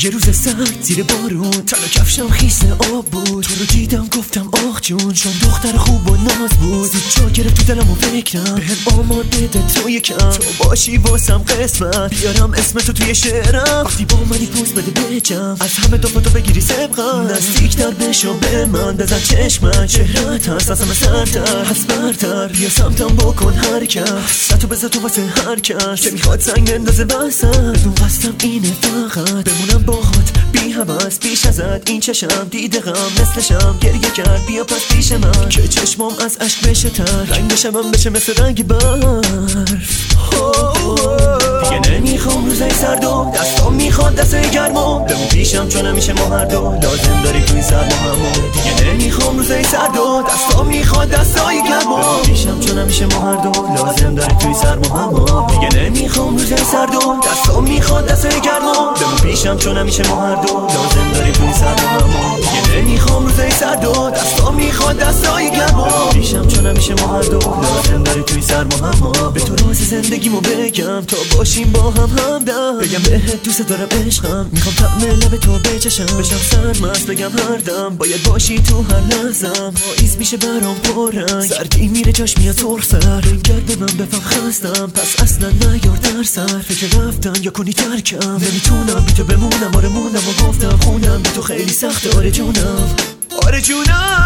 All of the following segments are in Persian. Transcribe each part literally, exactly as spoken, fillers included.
یه روز سرد زیر بارون، تن و کفشم خیس آب بود. تو رو دیدم گفتم آخ جون، چون دختر خوب و ناز بود. زود جا گرفت تو دلم و فکرم، بهم آماد بده تو یکم. تو باشی واسم قسمت، بیارم اسم تو توی شعرم. وقتی با منی پوز بده بجم، از همه دفعه تو بگیری سبقم. نزدیک در بشو به من، بزن چشمک، چهرت هست از همه سرتر، هست برتر. بیا سمتم بکن حرکت، حسرتو بذار تو واسه هر کس که میخواد سنگ بندازه وسط. بدون قصدم اینه فقط بمونم باهات بی هوس. بیش ازت این چشم دیده غم مثلشم گریه کرد. بیا پس پیش من که چشمام از عشق بشه تر، رنگ شمم بشه مثل رنگ برف. دیگه نمیخوام روزای سردو، دستام میخواد دستای گرمو. بمون پیشم چون همیشه ما هر دو لازم داری توی سرما همو. دیگه نمیخوام روزای سردو، دستام میخواد دستای گرمو. بمون پیشم چون همیشه ما هر دو لازم داری توی سرما همو. دیگه نمیخوام روزای سردو، دستام میخواد دستای گرمو. بمون پیشم چون همیشه ما هر دو لازم داری توی سرما همو. دیگه نمیخوام روزای سردو، دستام میخواد دستای گرمو. پیشم چون همیشه ما هر دو لازم داری توی سرما همو. به تو راز زندگیمو بگم تا باشیم با هم همدم. بگم بهت دوست دارم عشقم، میخوام طعم لب تو بچشم. بشم سرمست بگم هر دم باید باشی تو هر لحظم. پاییز میشه برام پررنگ، سردی میره جاش میاد سرخ سر. رنگت به من بفهم خستم، پس اصلا نیار در سر. فکر رفتن یا کنی ترکم، نمیتونم بی تو بمونم. آره موندم و گفتم خوندم بی تو خیلی سخته. آره جونم، آره جونم.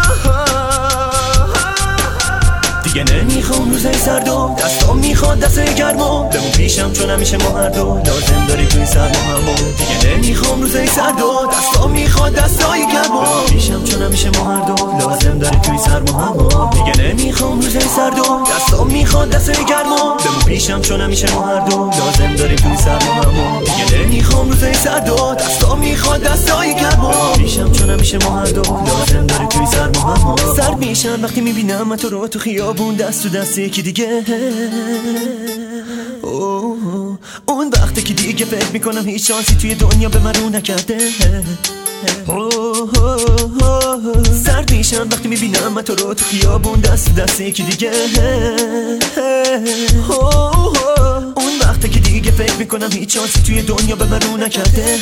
دیگه نمیخوام روزای سردو، دستام میخواد دستای گرمو. بمون پیشم چون همیشه ما هر دو لازم داری توی سرما همو. دیگه نمیخوام روزای سردو، دستام میخواد دستای گرمو. پیشم چون همیشه ما هر دو لازم داری توی سرما همو. دیگه نمیخوام روزای سردو، دستام میخواد دستای گرمو. بمون پیشم چون همیشه ما هر دو لازم داری توی سرما همو. دیگه نمیخوام روزای سردو، دستام میخواد دستای گرمو. پیشم چون همیشه ما هر دو لازم داری توی سرما همو. سرد میشم وقتی میبینم من تو رو تو خیابون دست تو دست یکی دیگه. اوه اون وقته که دیگه فکر میکنم هیچ شانسی توی دنیا به من رو نکرده. سرد میشم وقتی میبینم من تو رو تو خیابون دست تو دست یکی دیگه. اون وقته که دیگه فکر میکنم هیچ شانسی توی دنیا به من رو نکرده.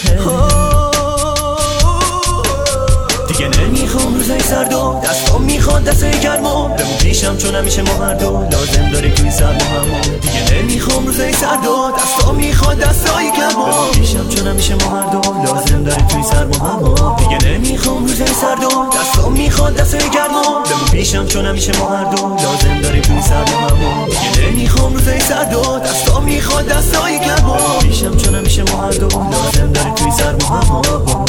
دیگه نمیخوام روزای سردو، دستام میخواد دستای گرمو. بمون پیشم چون همیشه ما هر دو لازم داری توی سرما همو. دیگه نمیخوام روزای سردو، دستام میخواد دستای گرمو. بمون پیشم چون همیشه ما هر دو لازم داری توی سرما همو. دیگه نمیخوام روزای سردو، دستام میخواد دستای گرمو. بمون پیشم چون همیشه ما هر دو لازم داری توی سرما همو. دیگه نمیخوام روزای سردو، دستام میخواد دستای گرمو. پیشم چون همیشه ما هر دو لازم داری توی سرما همو.